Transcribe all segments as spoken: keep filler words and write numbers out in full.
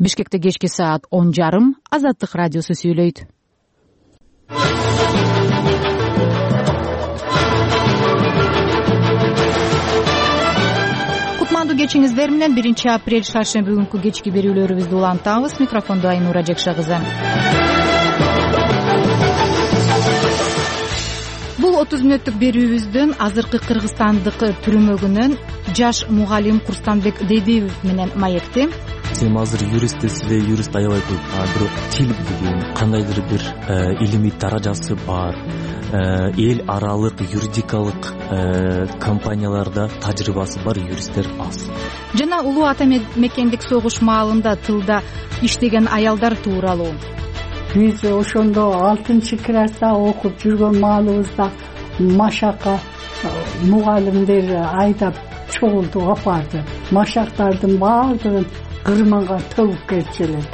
Бишкекте кечки саат он жарым Азаттык радиосу сүйлөйт. Кутмандуу кечиңиздер менен биринчи апрель шаршемби күнкү кечки берүүлөрүбүздү улантабыз. Микрофондо Айнура Жекшагызы. Бул отуз мүнөттүк берүүбүздөн азыркы Кыргызстандык түрмөгүнөн жаш мугалим Курстанбек Дейдиев менен маекти. Сен азыр юристсиз, юрист аябай көп, бирок тил билген, кандайдыр бир илимий даражасы бар, эл аралык юридикалык компанияларда тажрыйбасы бар юристтер аз. Жана улуу ата мекендик согуш маалында тылда иштеген аялдар тууралуу. Биз ошондо алтынчы класста окуп жүргөн маалыбызда машакка мугалимдер айдап чогултуп апарды. Машактардын баардыгын кырманга төгүп кетчүлөр.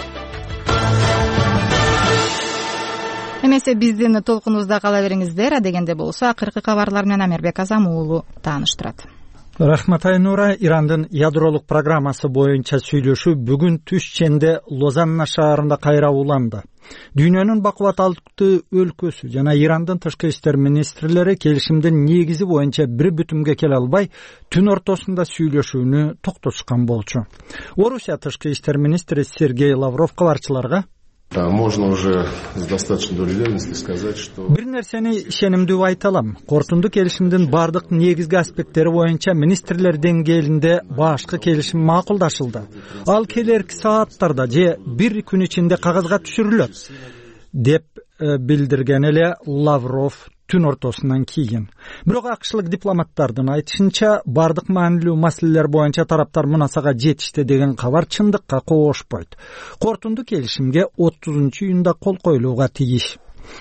Эмесе биздин толкунубузда кала бериңиздер. Адегенде болсо акыркы кабарлар менен Амербек Азам уулу тааныштырат. Рахмат Айнура. Ирандын ядролук программасы боюнча сүйлөшүү бүгүн түш ченде Лозанна шаарында кайра уланды. Дүйнөнүн бакубат алты өлкөсү жана Ирандын тышкы иштер министрлери келишимдин негизи боюнча бир бүтүмгө келе албай, түн ортосунда сүйлөшүүнү токтотушкан болчу. Орусия тышкы иштер министри Сергей Лавров кабарчыларга можно уже с достаточной долей уверенности сказать, что бир нерсени ишенимдүү айта алам. Кортундуу келишимдин бардык негизги аспекттери боюнча министрлер деңгээлинде башкы келишим макулдашылды. Ал келерки сааттарда же бир күн ичинде кагазга түшүрүлөт, деп билдирген эле Лавров түн ортосунан кийин. Бирок акшлык дипломаттардын айтышынча, бардык маанилүү маселелер боюнча тараптар мунасага жетишти деген кабар чындыкка коошпойт. Кортундуу келишимге отузунчу июнда кол коюлууга тийиш.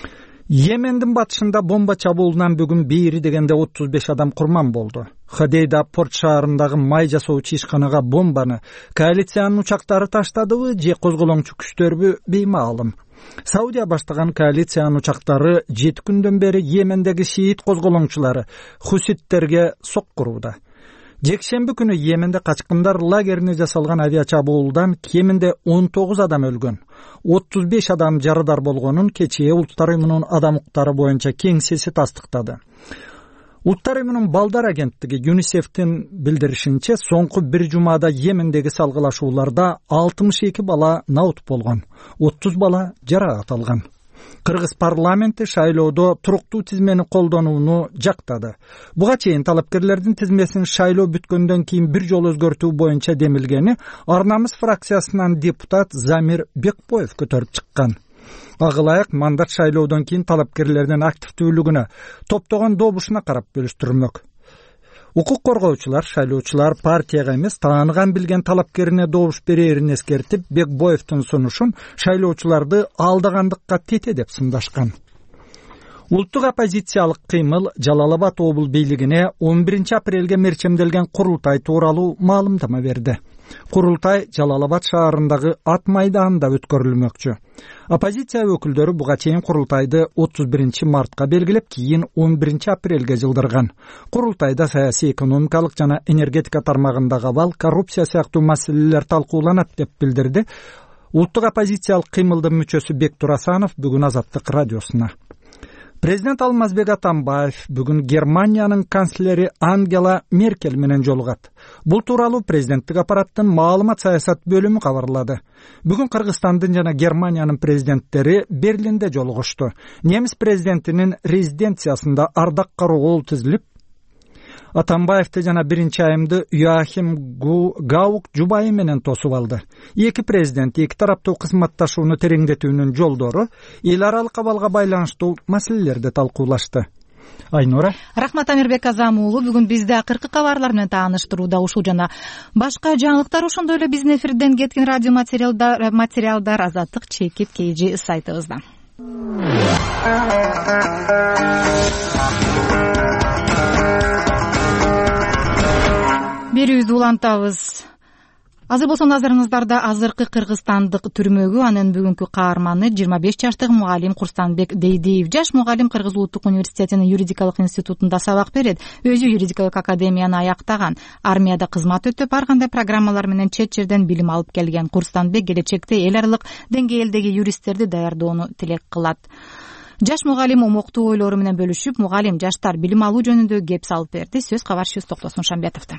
Йемендин батышында бомба чабуулунан бүгүн бери дегенде отуз беш адам курман болду. Хадейда порт шаарындагы май жасоочу ишканага бомбаны коалициянын учактары таштадыбы же козголоңчу күчтөрбү беймаалым. Саудия баштаган коалициянын учактары жети күндөн бери Йемендеги шиит козголоңчулары хуситтерге соккурууда. Жекшемби күнү Йеменде качкындар лагерине жасалган авиа чабуулдан кеминде он тогуз адам өлгөн, отуз беш адам жарадар болгонун кечээ Улуттар уюмунун адам укуктары боюнча кеңсеси тастыктады. Улуттар уюмунун балдар агенттиги ЮНИСЕФтин билдиришинче, соңку бир жумада Йемендеги салгылашууларда алтымыш эки бала наут болгон, отуз бала жаракат алган. Кыргыз парламенти шайлоодо туруктуу тизмени колдонууну жактады. Буга чейин талапкерлердин тизмесин шайлоо бүткөндөн кийин бир жолу өзгөртүү боюнча демилгени Ар намыс фракциясынан депутат Замир Бекбоев көтөрүп чыккан. Агылайык мандат шайлоодон кийин талапкерлердин активдүүлүгүнө, топтогон добушуна карап бөлүштүрмөк. Укук коргоочулар шайлоочулар партияга эмес, тааныган билген талапкерине добуш берээрин эскертип, Бекбоевдин сунушун шайлоочуларды алдагандыкка тете деп сындашкан. Улуттук оппозициялык кыймыл Жалал-Абад обул бийлигине он биринчи апрелге мерчемделген курултай тууралуу маалымдама берди. Курултай Жалал-Абад шаарындагы Ат майданында өткөрүлмөкчү. Оппозиция өкүлдөрү буга чейин курултайды отуз биринчи мартка белгилеп, кийин он биринчи апрелге жылдырган. Курултайда саясий, экономикалык жана энергетика тармагындагы абал, коррупция сыяктуу маселелер талкууланат деп билдирди улуттук оппозициялык кыймылдын мүчөсү Бектур Асанов бүгүн Азаттык радиосуна. Президент Алмазбек Атамбаев бүгүн Германиянын канцлери Ангела Меркель менен жолугат. Бул тууралуу президенттик аппараттын маалымат саясат бөлүмү кабарлады. Бүгүн Кыргызстандын жана Германиянын президенттери Берлинде жолугушту. Немис президентинин резиденциясында ардак кароол тизилип, Атамбаевди жана биринчи айымды Йоахим Гаук жубайы менен тосуп алды. Эки президент эки тараптуу кызматташууну тереңдетүүнүн жолдору, эл аралык абалга байланыштуу маселелерди талкуулашты. Айнура. Рахмат Амербек Азам уулу. Бүгүн бизде акыркы кабарлар менен тааныштырууда ушул жана башка жаңылыктар, ошондой эле биздин эфирден кеткен радио материалдар материалдар Азаттык чекит кейжи сайтыбызда. Берүүбүздү улантабыз. Азыр болсо назарыңыздарда азыркы кыргызстандык түрмөгү анын бүгүнкү каарманы жыйырма беш жаштагы мугалим Курстанбек Дейдиев. Жаш мугалим Кыргыз Улуттук университетинин юридикалык институтунда сабак берет. Өзү юридикалык академияны аяктаган. Армияда кызмат өтүп, ар кандай программалар менен чет жерден билим алып келген Курстанбек келечекте эл аралык деңгээлдеги юристтерди даярдоону тилек кылат. Жаш мугалим умуктуу ойлору менен бөлүшүп, мугалим жаштар билим алуу жөнүндө кеп салып берди. Сөз кабарчыбыз Токтосун Шамбетовдон.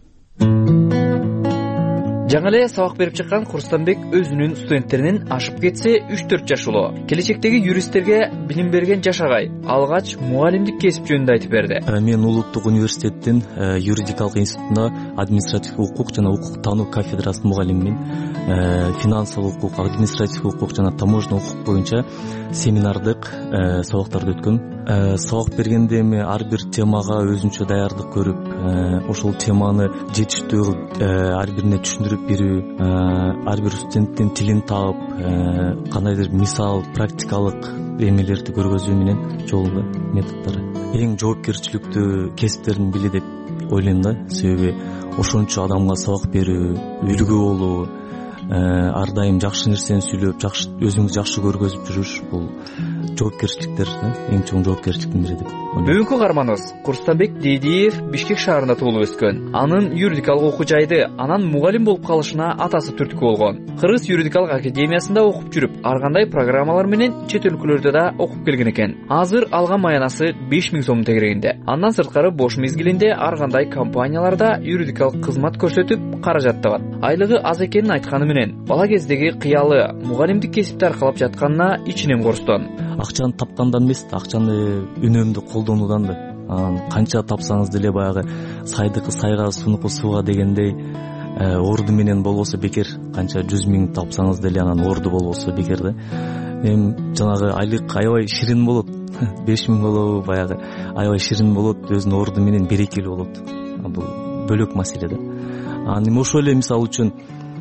Жаңы эле сабак берип чыккан Курстанбек өзүнүн студенттеринен ашып кетсе үч төрт жаш улуу. Келечектеги юристтерге билим берген жаш агай алгач мугалимдик кесип жөнүндө айтып берди. Мен Улуттук университеттин юридикалык институтунда административдик укук жана укук таануу кафедрасынын мугалимимин. Финансылык укук, административдик укук жана таможня укук боюнча семинардык сабактарды өткөм. Сабак бергенде эми ар бир темага өзүнчө даярдык көрүп, ошол теманы жетиштүү ар бирине түшүндүрүп берүү, ар бир студенттин тилин таап, кандайдыр мисал, практикалык эмелерди көргөзүү менен жолдо методдору. Эң жоопкерчиликтүү кесиптердин бири деп ойлойм да, себеби ошончо адамга сабак берүү, үлгү болуу, ар дайым жакшы нерсени сүйлөп, жакшы өзүңүздү жакшы көргөзүп жүрүш бул жоопкерчиликтер, эң чоң жоопкерчиликтин бири деп. Бүгүнкү каарманыбыз Курстанбек Дейдиев Бишкек шаарында туулуп өскөн. Анын юридикалык окуу жайды, анан мугалим болуп калышына атасы түрткү болгон. Кыргыз юридикалык академиясында окуп жүрүп, ар кандай программалар менен чет өлкөлөрдө да окуп келген экен. Азыр алган маянасы беш миң сомдун тегерегинде. Андан сырткары бош мезгилинде ар кандай компанияларда юридикалык кызмат көрсөтүп, каражат табат. Айлыгы аз экенин айтканы менен, бала кездеги кыялы мугалимдик кесипти аркалап жатканына ичинен корстон. Акчаны тапкандан эмес, акчаны үнөмдүү колдонуудан да. Канча тапсаңыз деле баягы сайдыкы сайга, сунуку сууга дегендей орду менен болбосо бекер. Канча жүз миң тапсаңыз деле анан орду болбосо бекер да. Эми жанагы айлык аябай ширин болот. беш миң болобу баягы аябай ширин болот, өзүнүн орду менен берекелүү болот. Бул бөлөк маселе да. Анан ошол эле мисалы үчүн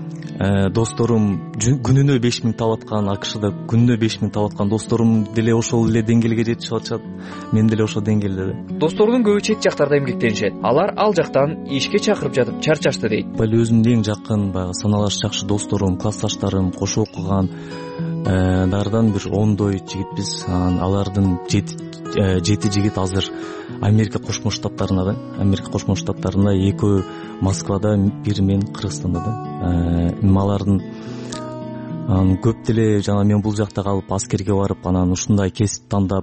досторум күнүнө беш миң таап аткан, АКШда күнүнө беш миң таап аткан досторум деле ошол эле деңгээлге жетишип атышат. Мен деле ошол деңгээлде. Достордун көбү чет жактарда эмгектенишет. Алар ал жактан ишке чакырып жатып чарчашты дейт. Бул өзүмдүн эң жакын баягы саналаш жакшы досторум, классташтарым, кошо окуган дардан бир ондой жигитпиз. Алардын жети жигит азыр Америка Кошмо Штаттарында да. Америка Кошмо Штаттарында экөө Москвада, бири мен Кыргызстанда да. Алардын көп деле жана мен бул жакта калып аскерге барып, анан ушундай кесип тандап,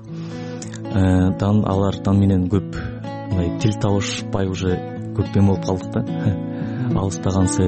дан алардан менен көп мындай тил табышпай уже көп эме болуп калдык да. Алыстагансып,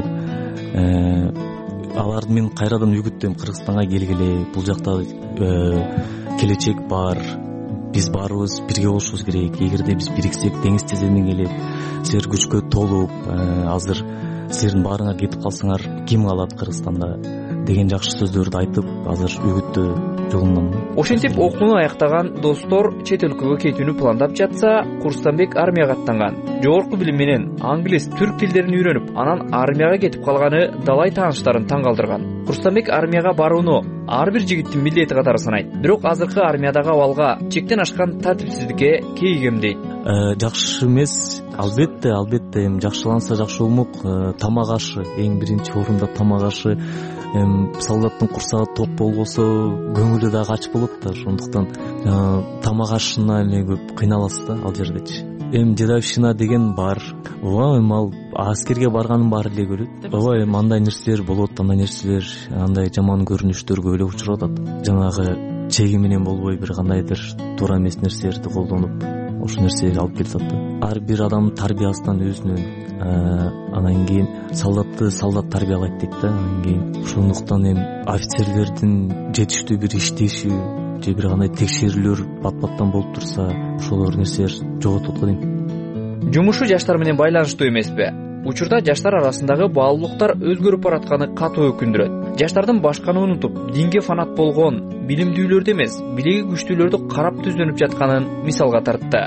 аларды мен кайрадан үгүттөйм, Кыргызстанга келгиле, бул жакта келечек бар. Биз баарыбыз бирге болушубуз керек. Эгерде биз бириксек, деңиз тезегине келип, силер күчкө толуп, азыр силердин баарыңар кетип калсаңар, ким калат Кыргызстанда деген жакшы сөздөрдү айтып, азыр үгүттөө жолунан. Ошентип окууну аяктаган достор чет өлкөгө кетүүнү пландап жатса, Курстанбек армияга аттанган. Жогорку билим менен англис, түрк тилдерин үйрөнүп, анан армияга кетип калганы далай тааныштарын таң калтырган. Курстанбек армияга барууну ар бир жигиттин милдети катары санайт. Бирок азыркы армиядагы абалга чектен ашкан тартипсиздикке кейигем дейт. Жакшы эмес, албетте, албетте, эми жакшыланса жакшы болмок. Тамак ашы, эң биринчи орунда тамак ашы. Солдаттын курсагы ток болбосо көңүлү дагы ач болот да. Ошондуктан тамак ашына эле көп кыйналасыз да ал жердечи. Эми дедовщина деген бар. Ооба, эми ал аскерге барганын баары эле көрөт. Ооба, эми андай нерселер болот, андай нерселер, андай жаман көрүнүштөргө эле учурап атат. Жанагы чеги менен болбой бир кандайдыр туура эмес нерселерди колдонуп, ошол нерселерди алып келип атат да. Ар бир адам тарбиясынан өзүнүн, анан кийин солдатты солдат тарбиялайт дейт да. Анан кийин ошондуктан эми офицерлердин жетиштүү бир иштеши же бир кандай текшерүүлөр бат-баттан болуп турса, ошолор нерселер жоготот го дейм. Жумушу жаштар менен байланыштуу эмеспи? Учурда жаштар арасындагы баалуулуктар өзгөрүп баратканы катуу өкүндүрөт. Жаштардын башканы унутуп, динге фанат болгон, билимдүүлөрдү эмес, билеги күчтүүлөрдү карап түздөнүп жатканын мисалга тартты.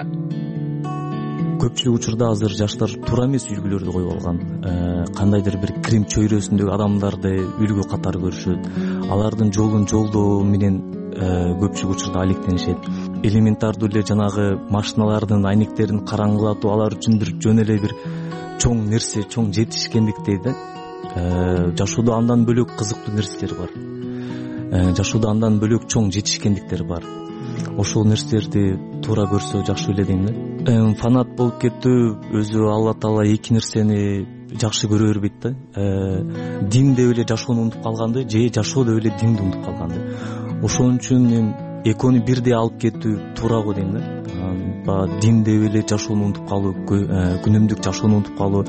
Көпчүлүк учурда азыр жаштар туура эмес үлгүлөрдү коюп алган. Кандайдыр бир крим чөйрөсүндөгү адамдарды үлгү катары көрүшөт. Алардын жолун жолдоо менен көпчүлүк учурда алектенишет. Элементардуу эле жанагы машиналардын айнектерин караңгылатуу алар үчүн бир жөн эле бир чоң нерсе, чоң жетишкендиктей да. жашоодо андан бөлөк кызыктуу нерселер бар, жашоодо андан бөлөк чоң жетишкендиктер бар. Ошол нерселерди туура көрсө жакшы эле дейм да. Фанат болуп кетүү, өзү Алла Таала эки нерсени жакшы көрө бербейт да. Дин деп эле жашоону унутуп калганды, же жашоо деп эле динди унутуп калганды. Ошон үчүн мен экөөнү бирдей алып кетүү туура го дейм да. Дин деп эле жашоону унутуп калуу, күнүмдүк жашоону унутуп калуу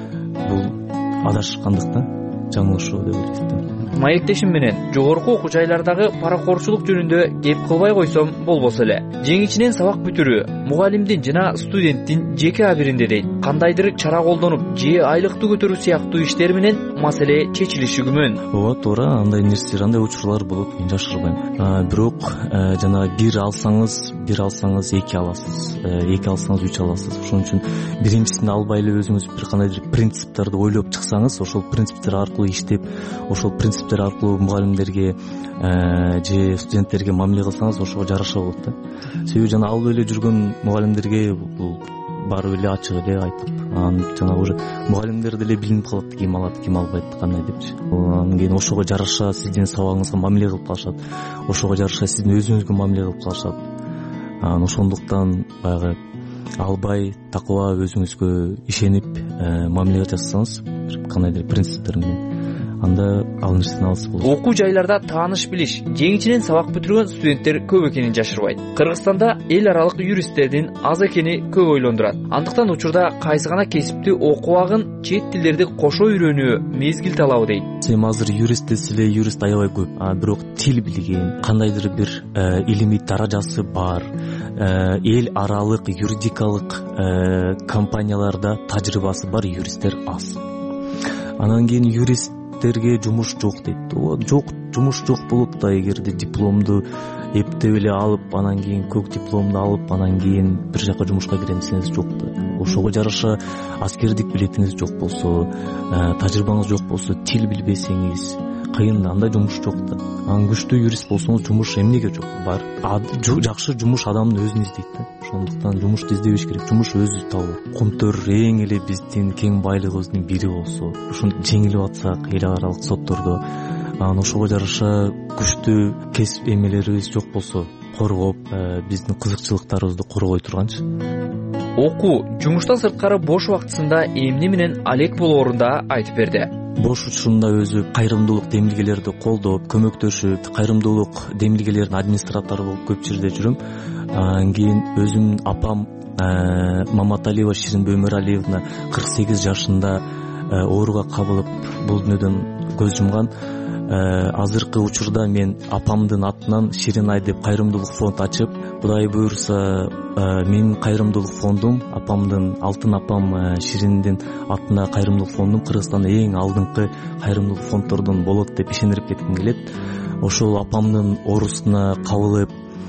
бул адашкандык да, жаңылышуу деп ойлойм. Маектешим менен жогорку окуу жайлардагы паракорчулук жөнүндө кеп кылбай койсом болбосо эле. Жеңичинен сабак бүтүрүү мугалимдин жана студенттин жеке абиринде дейт. Кандайдыр чара колдонуп, же айлыкты көтөрүү сыяктуу иштер менен маселе чечилиши күмөн. Ооба, туура, андай нерселер, андай учурлар болот, мен жашырбайм. Бирок жана бир алсаңыз, бир алсаңыз эки аласыз, эки алсаңыз үч аласыз. Ошон үчүн биринчисин албай эле өзүңүз бир кандайдыр принциптерди ойлоп чыксаңыз, ошол принциптер аркылуу иштеп, ошол принциптер аркылуу мугалимдерге же студенттерге мамиле кылсаңыз, ошого жараша болот да. Себеби жана алып эле жүргөн мугалимдерге бул барып эле ачык эле айтып, анан жана уже мугалимдер деле билинип калат, ким алат, ким албайт, кандай депчи. Анан кийин ошого жараша сиздин сабагыңызга мамиле кылып калышат, ошого жараша сиздин өзүңүзгө мамиле кылып калышат. Анан ошондуктан баягы албай, такыба өзүңүзгө ишенип мамиле жасасаңыз, бир кандайдыр принциптер менен, анда ал нерсени алса болот. Окуу жайларда тааныш билиш, жеңичинен сабак бүтүргөн студенттер көп экенин жашырбайт. Кыргызстанда эл аралык юристтердин аз экени көп ойлондурат. Андыктан учурда кайсы гана кесипти окубагын чет тилдерди кошо үйрөнүү мезгил талабы дейт. Сен азыр юрист десе, юрист аябай көп, а бирок тил билген, кандайдыр бир илимий даражасы бар, эл аралык юридикалык компанияларда тажрыйбасы бар юристтер аз. Анан кийин юрист терге жумуш жок дейт. Ооба, жок, жумуш жок болот да, эгерде дипломду эптеп эле алып, анан кийин көк дипломду алып, анан кийин бир жака жумушка кирем десеңиз жок да. Ошого жараша аскердик билетиңиз жок болсо, тажрыйбаңыз жок болсо, тил билбесеңиз кыйын да, андай жумуш жок да. Анан күчтүү юрист болсоңуз жумуш эмнеге жок? Бар. Жакшы жумуш адамдын өзүн издейт да. Ошондуктан жумушту издебеш керек. Жумуш өзү табылат. Контор эң эле биздин кең байлыгыбыздын бири болсо, ушуну жеңилип атсак эл аралык соттордо, анан ошого жараша күчтүү кесип эмелерибиз жок болсо, коргоп, биздин кызыкчылыктарыбызды коргой турганчы. Окуу, жумуштан сырткары бош убактысында эмне менен алек болоорунда айтып берди. Бош учурунда өзү кайрымдуулук демилгелерди колдоп, көмөктөшүп, кайрымдуулук демилгелеринин администратору болуп көп жерде жүрөм. Анан кийин өзүмдүн апам Маматалиева Ширинбей Өмөралиевна кырк сегиз жашында ооруга кабылып бул дүйнөдөн көз жумган. Азыркы учурда мен апамдын атынан Ширинай деп кайрымдуулук фонд ачып, Кудай буйруса менин кайрымдуулук фондум, апамдын, алтын апам Шириндин атына кайрымдуулук фондум Кыргызстанда эң алдыңкы кайрымдуулук фонддордон болот деп ишендирип кетким келет. Ошол апамдын оорусуна кабылып,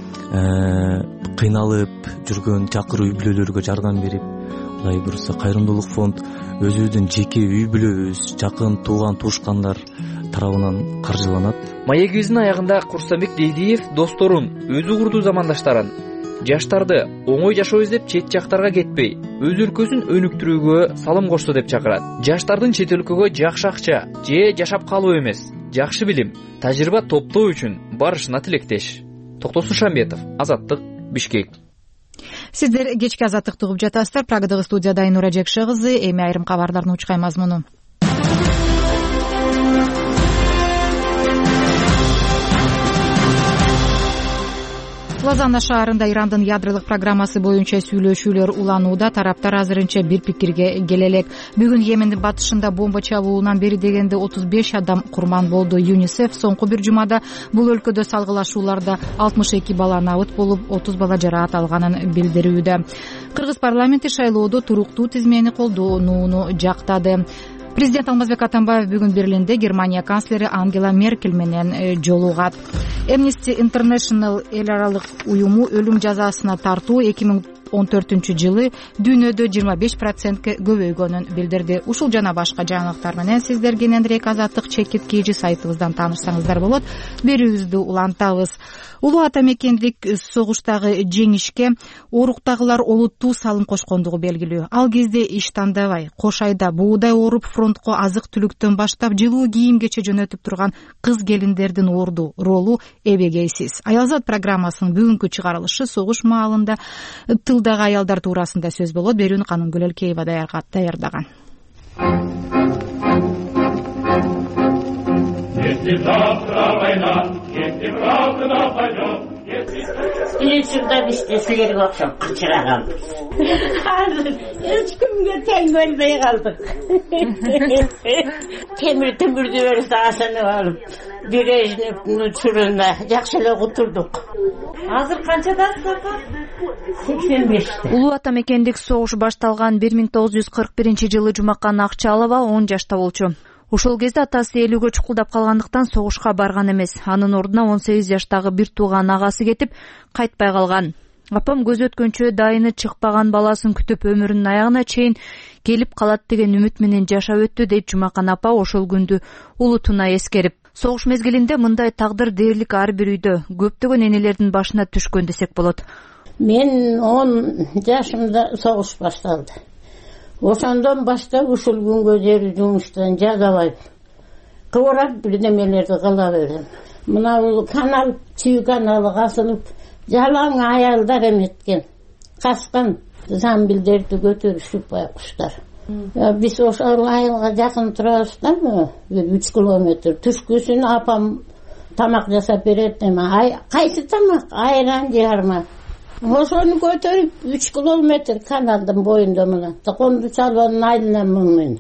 кыйналып жүргөн чакыр үй бүлөлөргө жардам берип, Кудай буйруса кайрымдуулук фонд өзүбүздүн жеке үй бүлөбүз, жакын тууган туушкандар тарабынан каржыланат. Маегибиздин аягында Курсанбек Дейдиев досторун, өзү курдуу замандаштарын, жаштарды оңой жашоо издеп чет жактарга кетпей, өз өлкөсүн өнүктүрүүгө салым кошсо деп чакырат. Жаштардын чет өлкөгө жакшы акча же жашап калуу эмес, жакшы билим, тажрыйба топтоо үчүн барышына тилектеш. Токтосун Шамбетов, Азаттык, Бишкек. Сиздер кечки Азаттыкты угуп жатасыздар. Прагадагы студияда Айнура Жекше кызы, эми айрым кабарлардын учкай мазмуну. Лозанна шаарында Ирандын ядролук программасы боюнча сүйлөшүүлөр уланууда. Тараптар азырынча бир пикирге келе элек. Бүгүн Йемендин батышында бомба чабуулунан бери дегенде отуз беш адам курман болду. ЮНИСЕФ соңку бир жумада бул өлкөдө салгылашууларда алтымыш эки бала набыт болуп, отуз бала жараат алганын билдирүүдө. Кыргыз парламенти шайлоодо туруктуу тизмени колдонууну жактады. Президент Алмазбек Атамбаев бүгүн Берлинде Германия канцлери Ангела Меркель менен жолугат. Amnesty International эл аралык уюму өлүм жазасына тартуу эки миң он төртүнчү жылы дүйнөдө жыйырма беш процентке көбөйгөнүн билдирди. Ушул жана башка жаңылыктар менен сиздер кененирээк азаттык чекит kg сайтыбыздан таанышсаңыздар болот. Берүүбүздү улантабыз. Улуу ата мекендик согуштагы жеңишке оруктагылар олуттуу салым кошкондугу белгилүү. Ал кезде иш тандабай, кош айда буудай оруп фронтко азык түлүктөн баштап жылуу кийимгече жөнөтүп турган кыз келиндердин орду ролу эбегейсиз. Аялзат программасынын бүгүнкү чыгарылышы согуш маалында тылдагы аялдар туурасында сөз болот. Берүүнү Каным Гүлөлкеева даярдаган. Если завтра война, если правда нападет, Ülüsürde biz de sizlere okşap kıçıra kaldık. Hazır, üç günge ten görmeye kaldık. Temir tümür diyoruz asını alıp, Brejnev'nin çürüğüne yakşıla oturduk. Hazır kançadasınız apa? seksen beşte. Улуу ата мекендик согуш башталган бир миң тогуз жүз кырк биринчи жылы Жумакан Акчалова он жашта болчу. Ошол кезде атасы элүүгө чукулдап калгандыктан согушка барган эмес. Анын ордуна он сегиз жаштагы бир тууган агасы кетип, кайтпай калган. Апам көз өткөнчө дайыны чыкпаган баласын күтүп өмүрүнүн аягына чейин келип калат деген үмүт менен жашап өттү, дейт Жумакан апа ошол күндү улутуна эскерип. Согуш мезгилинде мындай тагдыр дээрлик ар бир үйдө көптөгөн энелердин башына түшкөн десек болот. Мен он жашымда согуш башталды. Ошондон баштап ушул күнгө чейин жумуштан жазабай кыбырап бирдемелерди кыла бердим. Мына бул канал, чүй каналы касылып, жалаң аялдар эметкен, каскан замбилдерди көтөрүшүп байкуштар. Биз ошол айылга жакын турабыз да, үч километр. Түшкүсүн апам тамак жасап берет, эми кайсы тамак? Айран жарма. Ошону көтөрүп үч километр каналдын боюнда мына. Токонду чалбанын айылынан мунун.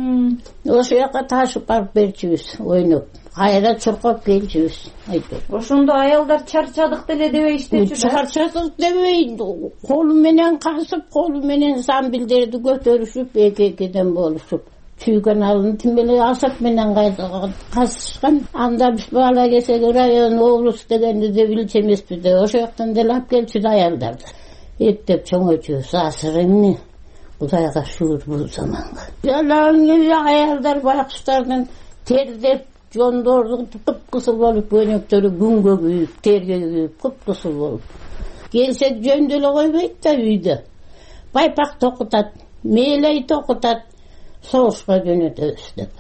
Ошо жака ташып барып берчүбүз, ойноп. Айра чуркап келчүбүз. Ошондо аялдар чарчадык деле дебейиштечү да? Чарчадык дебей, колу менен касып, колу менен самбилдерди көтөрүшүп, эки-экиден болушуп. Чүй каналын тимеле асап менен касышкан. Анда биз бала келсек район, облус дегенди де билчү эмеспиз да. Ошо жактан деле алып келчү аялдарды. Эптеп чоңойтубуз, асыр эмне. Кудайга шүгүр бул заманга. Жалаң эле аялдар байкуштардын тердеп, жондордун кыпкысыл болуп, өнөктөрү күнгө күйүп, терге күйүп, кыпкысыл болуп. Келсек жөн деле койбойт да үйдө. Байпак токутат, мээлей токутат, согушка жөнөтөбүз деп.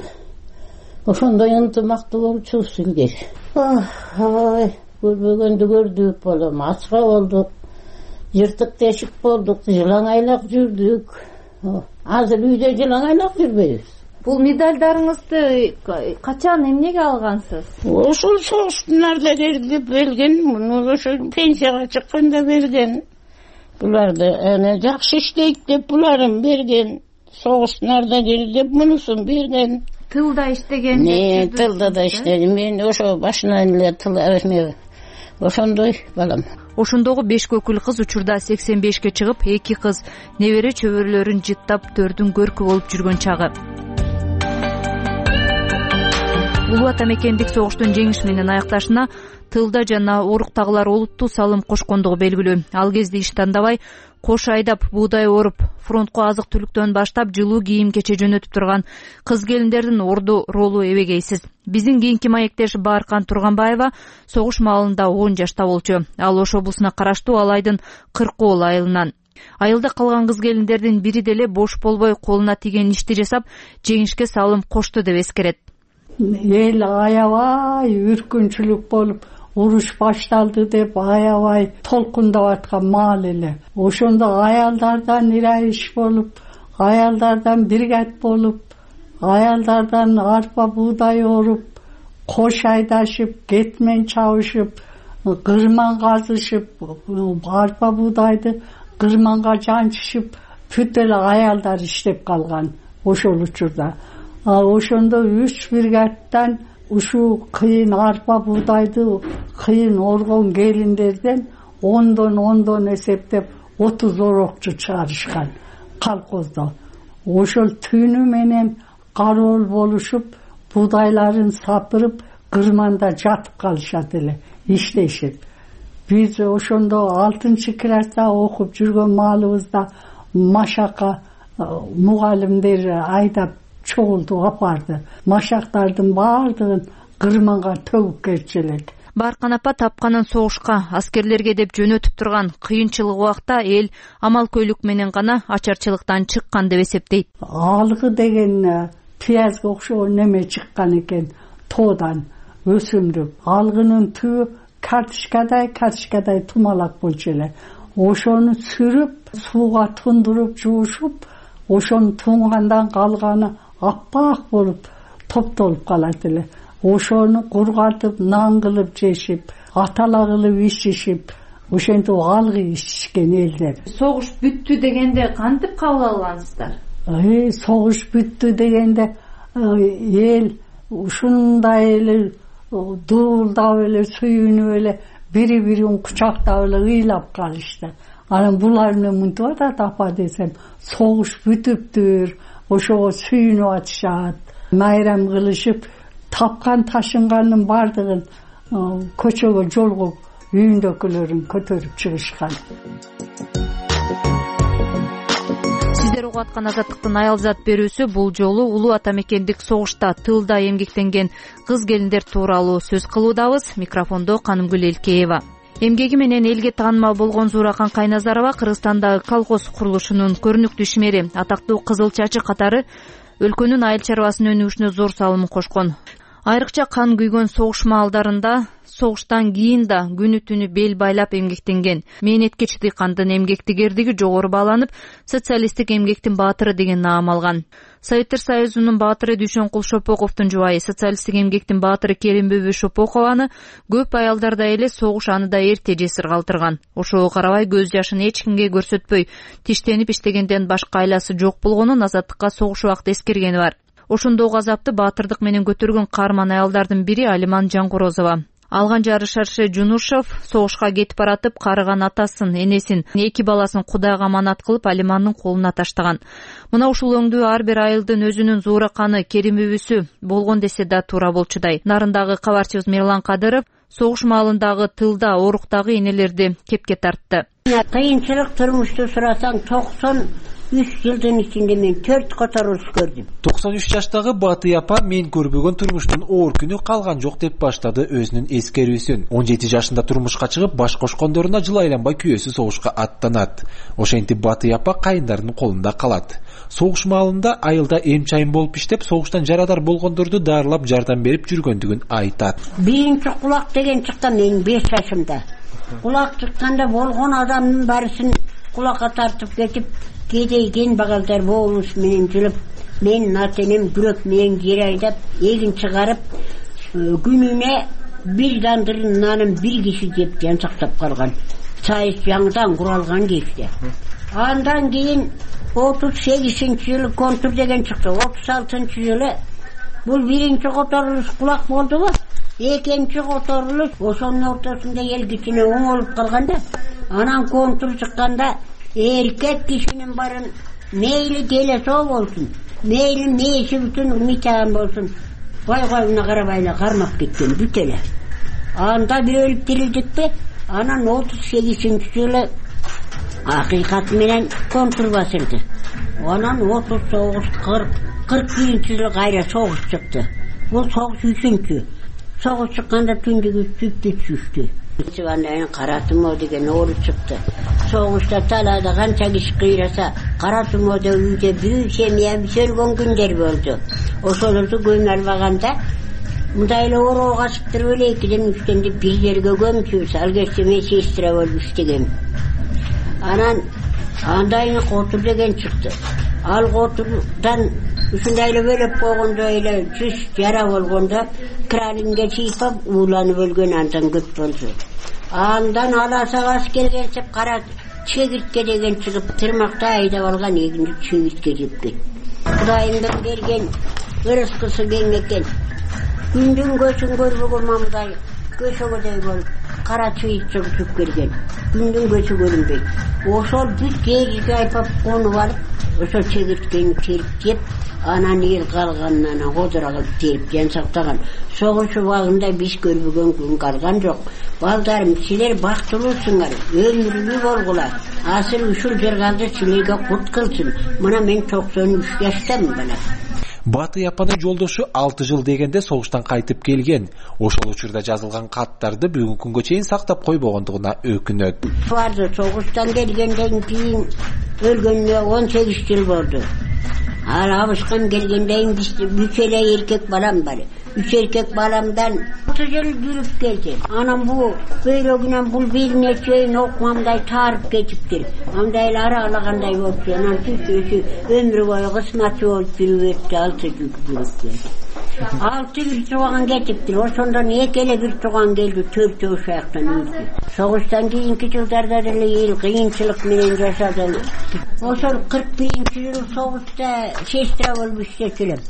Ошондой ынтымактуу болчубуз илгери. Ой, көрбөгөндү көрдүк болом, ачка болдук, жыртык тешик болдук, жылаң айлак жүрдүк. Азыр үйдө жылаң айлак жүрбөйбүз. Бул медальдарыңызды качан эмнеге алгансыз? Ошол согуштун ардагерлери берген, муну ошо пенсияга чыкканда берген. Буларды эне жакшы иштейт деп буларын берген. Согуштун ардагери деп мунусун берген. Тылда иштеген. Не, тылда да иштедим. Мен ошо башынан эле тыл эме. Ошондой балам. Ошондогу беш көкүл кыз учурда сексен бешке чыгып, эки кыз небере чөбөрлөрүн жыттап төрдүн көркү болуп жүргөн чагы. Улуу ата мекендик согуштун жеңиш менен аякташына тылда жана оруктагылар олуттуу салым кошкондугу белгилүү. Ал кезде иш тандабай, кош айдап, буудай оруп, фронтко азык түлүктөн баштап жылуу кийим кече жөнөтүп турган кыз келиндердин орду ролу эбегейсиз. Биздин кийинки маектеш Бааркан Турганбаева согуш маалында он жашта болчу. Ал Ош облусуна караштуу Алайдын Кыркоол айылынан. Айылда калган кыз келиндердин бири деле бош болбой колуна тийген ишти жасап, жеңишке салым кошту деп эскерет. Эл аябай үркүнчүлүк болуп, уруш башталды деп аябай толкундап аткан маал эле. Ошондо аялдардан ирайыш болуп, аялдардан биргат болуп, аялдардан арпа буудай оруп, кош айдашып, кетмен чабышып, кырман казышып, арпа буудайды кырманга жанчышып, бүт эле аялдар иштеп калган ошол учурда. Ошондо үч бригадтан ушул кыйын арпа буудайды кыйын оргон келиндерден ондон ондон эсептеп отуз орокчу чыгарышкан колхоздо. Ошол түнү менен кароол болушуп, буудайларын сапырып, кырманда жатып калышат эле, иштешет. биз ошондо алтынчы класста окуп жүргөн маалыбызда машакка мугалимдер айдап чогултуп апарды. Машактардын баардыгын кырманга төгүп кетчү элек. Баркан апа тапканын согушка, аскерлерге деп жөнөтүп турган кыйынчылык убакта эл амалкөйлүк менен гана ачарчылыктан чыккан деп эсептейт. Алгы деген пиязга окшогон неме чыккан экен тоодан, өсүмдүк. Алгынын түбү картишкадай картишкадай тумалак болчу эле. Ошону сүрүп, сууга тундуруп жуушуп, ошону туңгандан калганы аппак болуп топтолуп калат эле. Ошону кургатып, нан кылып жешип, атала кылып ичишип, ошентип алгы ичишкен элдер. Согуш бүттү дегенде кантип кабыл алгансыздар? Эй, согуш бүттү дегенде эл ушундай эле дуулдап эле сүйүнүп эле бири-бирин кучактап эле ыйлап калышты. Анан булар эмне мынтип атат апа десем, согуш бүтүптүр, ошого сүйүнүп атышат, майрам кылышып, тапкан ташынганын бардыгын көчөгө жолгоп, үйүндөгүлөрүн көтөрүп чыгышкан. Сиздер угуп аткан Азаттыктын аялзат берүүсү бул жолу улуу ата мекендик согушта тылда эмгектенген кыз келиндер тууралуу сөз кылуудабыз. Микрофондо Канымгүл Элкеева. Эмгеги менен элге таанымал болгон Зууракан Кайназарова Кыргызстандагы колхоз курулушунун көрүнүктүү ишмери, атактуу Кызыл Чачы катары өлкөнүн айыл чарбасынын өнүгүшүнө зор салым кошкон. Айрыкча кан күйгөн согуш маалдарында, согуштан кийин да күнү түнү бел байлап эмгектенген мээнеткеч дыйкандын эмгектигердиги жогору бааланып, социалисттик эмгектин баатыры деген наам алган. Советтер Союзунун баатыры Дүйшөнкул Шопоковдун жубайы, социалисттик эмгектин баатыры Керимбүбү Шопокованы көп аялдарда эле согуш аны да эрте жесир калтырган. Ошого карабай көз жашын эч кимге көрсөтпөй, тиштенип иштегенден башка айласы жок болгонун Азаттыкка согуш убакыт эскергени бар. Ошондогу азапты баатырдык менен көтөргөн каарман аялдардын бири Алиман Жангорозова. Алган жары Шарше Жунушев согушка кетип баратып, карыган атасын, энесин, эки баласын Кудайга аманат кылып Алимандын колуна таштаган. Мына ушул өңдүү ар бир айылдын өзүнүн Зуураканы, Керимбүбүсү болгон десе да туура болчудай. Нарындагы кабарчыбыз Мерлан Кадыров согуш маалындагы тылда, оруктагы энелерди кепке тартты. Кыйынчылык турмушту сурасаң, токсон үч жылдын ичинде мен төрт которулуш көрдүм. токсон үч жаштагы Батый апа мен көрбөгөн турмуштун оор күнү калган жок деп баштады өзүнүн эскерүүсүн. он жети жашында турмушка чыгып, баш кошкондоруна жыл айланбай күйөөсү согушка аттанат. Ошентип Батый апа кайындардын колунда калат. Согуш маалында айылда эм-чайын болуп иштеп, согуштан жарадар болгондорду дарылап жардам берип жүргөндүгүн айтат. Биринчи кулак деген чыккан мен беш жашымда. Кулак чыкканда болгон адамдын барысын кулакка тартып кетип, кедейген багалдар болуш менен жүрүп, мен натенем күрөк менен жер айдап, эгин чыгарып, күнүнө бир дандырын нанын бир киши жеп жансактап калган. Сайыс жаңыдан куралган кечте. Андан кийин отуз сегизинчи жылы контур деген чыкты. отуз алтынчы жылы бул биринчи которулуш кулак болдубу? Экинчи которулуш ошонун ортосунда эл кичине оңолуп калганда, анан контур чыкканда эркек кишинин барын мейли делесо болсун, мейли мээси бүтүн митаган болсун, байгоюна карабай эле кармап кеткен бүт эле. Анда бөлүп тирилдикпи? Анан отуз сегизинчи жылы акыйкат менен контур басылды. Анан отуз тогуз кырк кырк биринчи жылы кайра согуш чыкты. Бул согуш үчүнчү. Согуш чыкканда түндүгү түптү түштү. Андан кара тумо деген оору чыкты. Согушта талаада канча киши кыйраса, кара тумоодо үйдө бир семья өлгөн күндөр болду. Ошолорду көмө албаганда мындай эле оорууга чыктырып эле экиден үчтөн деп бир жерге көмчүбүз. Ал кезде мен сестра болуп иштегем. Анан андайын котур деген чыкты. Ал котурдан ушундай эле бөлөп койгондо эле жүз жара болгондо кранингге чыйпап ууланып өлгөн андан көп болду. Андан аласага аскерге чыгып кара чегиртке деген чыгып тырмакта айдап алган эгинди чегиртке жеп кетти. Кудайымдын берген ырыскысы кең экен. Күндүн көчүн көрбөгөн мамдай көчөгөдөй болуп кара чыйык чыгып келген. Күндүн көзү көрүнбөйт. Ошол бүт кегиге айпап конуп алып, ошо чегирткени терип жеп, анан эл калганынан кодура кылып терип жан сактаган. Согуш убагында биз көрбөгөн күн калган жок. Балдарым, силер бактылуусуңар, өмүрлүү болгула. Асыл ушул жергалды силерге кут кылсын. Мына мен токсон үч жаштамын бала. Батый апанын жолдошу алты жыл дегенде согуштан кайтып келген. Ошол учурда жазылган каттарды бүгүнкү күнгө чейин сактап койбогондугуна өкүнөт. Барды согуштан келгенден кийин өлгөнүнө он сегиз жыл болду. Ал абышкан келгенден кийин үч эле эркек балам бар. Үч эркек баламдан алты жыл жүрүп келди. Анан бул көйлөгүнөн бул белине чейин окумамдай таарып кетиптир. Андай аралагандай болчу. Анан түшү өмүр бою кысматы болуп жүрүп алты жыл жүрүп. Алты бир тууган кетиптир. Ошондон эки эле бир тууган келди, төртөө ошояктан өлдү. Согуштан кийинки жылдарда деле эл кыйынчылык менен жашады. Ошол кырк биринчи жыл согушта сестра болуп иштечүлөм.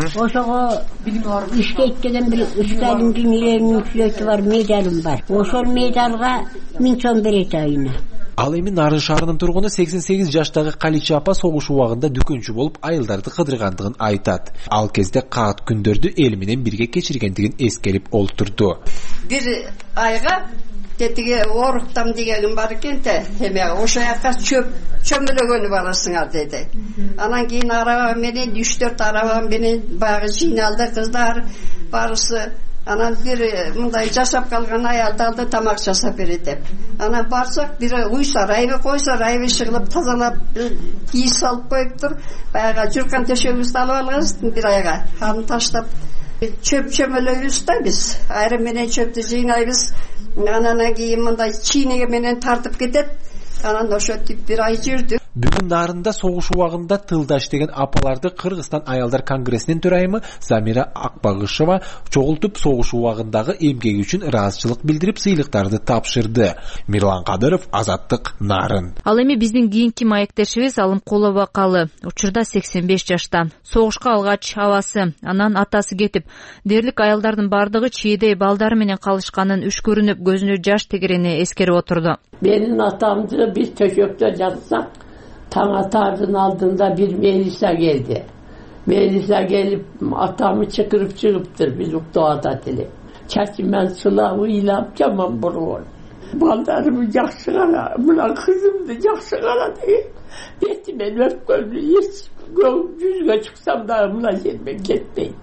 Ошого иштейт деген бир Сталиндин илемин сүлөтү бар, медалым бар. Ошол медалга миң сом берет айына. Ал эми Нарын шаарынын тургуну сексен сегиз жаштагы Калича апа согуш убагында дүкөнчү болуп айылдарды кыдыргандыгын айтат. Ал кезде каат күндөрдү эл менен бирге кечиргендигин эскерип олтурду. Бир айга тетиге оруктам дегеним бар экен да, эме ошо жака чөп чөмөлөгөнү барасыңар деди. Анан кийин араба менен үч төрт араба менен багы жыйналды кыздар барысы. Анан бир мындай жашап калган аялдарды тамак жасап берет деп. Анан барсак бир уйса райбы койсо райбы чыгылып тазалап кийип салып коюптур. Баягы жүркан төшөгүбүздү алып алганбыз бир айга. Аны таштап чөп чөмөлөйбүз да биз. Айрым менен чөптү жыйнайбыз. Анан кийин мындай чийнеге менен тартып кетет. Анан ошо тип бир ай жүрдү. Бүгүн Нарында согуш убагында тылда иштеген апаларды Кыргызстан аялдар конгрессинин төрайымы Замира Акбагышева чогултуп согуш убагындагы эмгеги үчүн ыраазычылык билдирип сыйлыктарды тапшырды. Мирлан Кадыров, Азаттык, Нарын. Ал эми биздин кийинки маектешибиз Алымкулова Бакалы, учурда сексен беш жашта. Согушка алгач абасы, анан атасы кетип, дерлик аялдардын бардыгы чийдей балдары менен калышканын үч көрүнүп көзүнө жаш тегерени эскерип отурду. Менин атамды биз төшөктө жатсак, таң атардын алдында бир Мелиса келди. Мелиса келип атамы чыкырып чыгыптыр, биз уктап атат элек. Чачыман сылап ыйлап жаман болгон. Балдарымы жакшы кара, мына кызымды жакшы кара деген. Бетимен өпкөнү эч жүзгө чыксам да мына жермен кетпейт.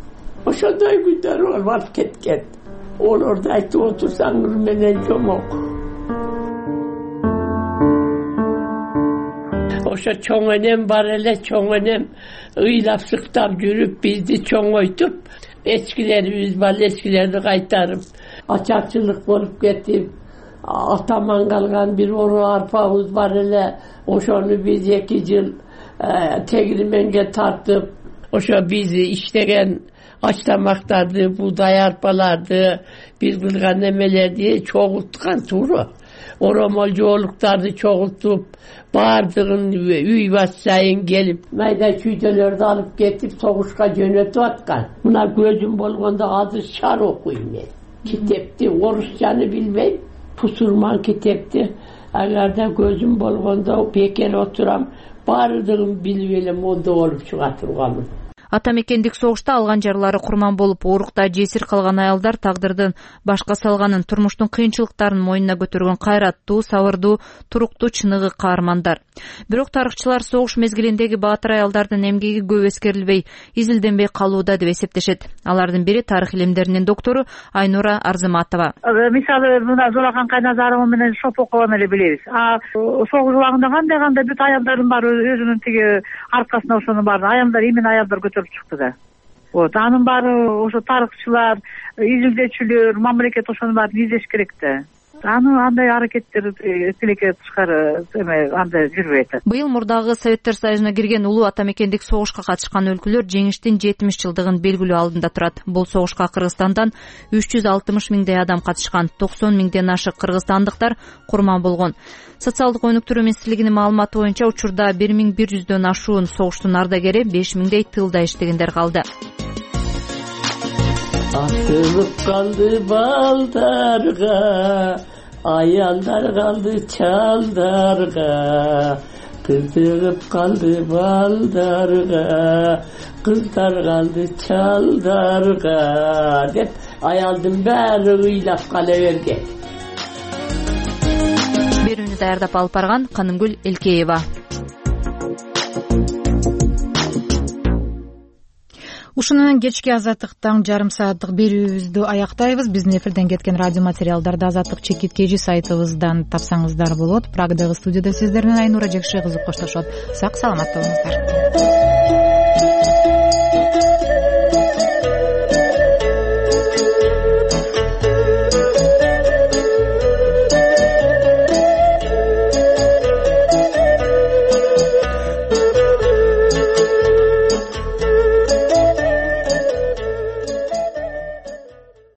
Ошондой күндөр болуп кеткен. Олорду айтып отурсаңыз менен жомок. Ошо чоң энем бар эле, чоң энем ыйлап сыктап жүрүп бизди чоңойтуп, эчкилерибиз бар, эчкилерди кайтарып, ачарчылык болуп кетип, атаман калган бир ору арпабыз бар эле, ошону биз эки жыл тегирименге тартып, ошо биз иштеген ач тамактарды, буудай арпаларды, биз кылган немелерди чогулткан туура. Оромол жоолуктарды чогултуп, бардыгын үй бас сайын келип, майда чүйдөлөрдү алып кетип, согушка жөнөтүп аткан. Мына көзүм болгондо азыр шар окуйм мен. Китепти орусчаны билбейм, пусурман китепти. Агарда көзүм болгондо бекер отурам, бардыгын билип эле мондо болуп чыга турганмын. Ата мекендик согушта алган жарлары курман болуп, оорукта жесир калган аялдар тагдырдын башка салганын, турмуштун кыйынчылыктарын мойнуна көтөргөн кайраттуу, сабырдуу, туруктуу чыныгы каармандар. Бирок тарыхчылар согуш мезгилиндеги баатыр аялдардын эмгеги көп эскерилбей, изилденбей калууда деп эсептешет. Алардын бири тарых илимдеринин доктору Айнура Арзыматова. Мисалы, мына Золакан Кайназарова менен Шопокованы эле билебиз. А согуш убагында кандай кандай бүт аялдардын баары өзүнүн тиги аркасына ошонун баарын аялдар, эмин аялдар көтөрүп чыкты да. Вот, анын баары ошо тарыхчылар, изилдөөчүлөр, мамлекет ошонун баарын издеш керек да. Аны андай аракеттер тилекке тышкары эме андай жүрбөйт. Быйыл мурдагы Советтер Союзуна кирген улуу ата мекендик согушка катышкан өлкөлөр жеңиштин жетимиш жылдыгын белгилөө алдында турат. Бул согушка Кыргызстандан үч жүз алтымыш миңдей адам катышкан, токсон миңден ашык кыргызстандыктар курман болгон. Социалдык өнүктүрүү министрлигинин маалыматы боюнча учурда бир миң бир жүздөн ашуун согуштун ардагери, беш миңдей тылда иштегендер калды. Atılıp kaldı baldarga, ayallar kaldı çaldarga. Kızdırıp kaldı baldarga, kızlar kaldı çaldarga dep ayaldım bäri ыйлап калаберген. Берүүнү даярдап алып барган Канымгүл Элкеева. Ушуну менен кечки Азаттыктан жарым сааттык берүүбүздү аяктайбыз. Биздин эфирден кеткен радио материалдарды Азаттык чекит кежи сайтыбыздан тапсаңыздар болот. Прагдагы студияда сиздер менен Айнура Жекше кызы коштошот. Сак саламат болуңуздар.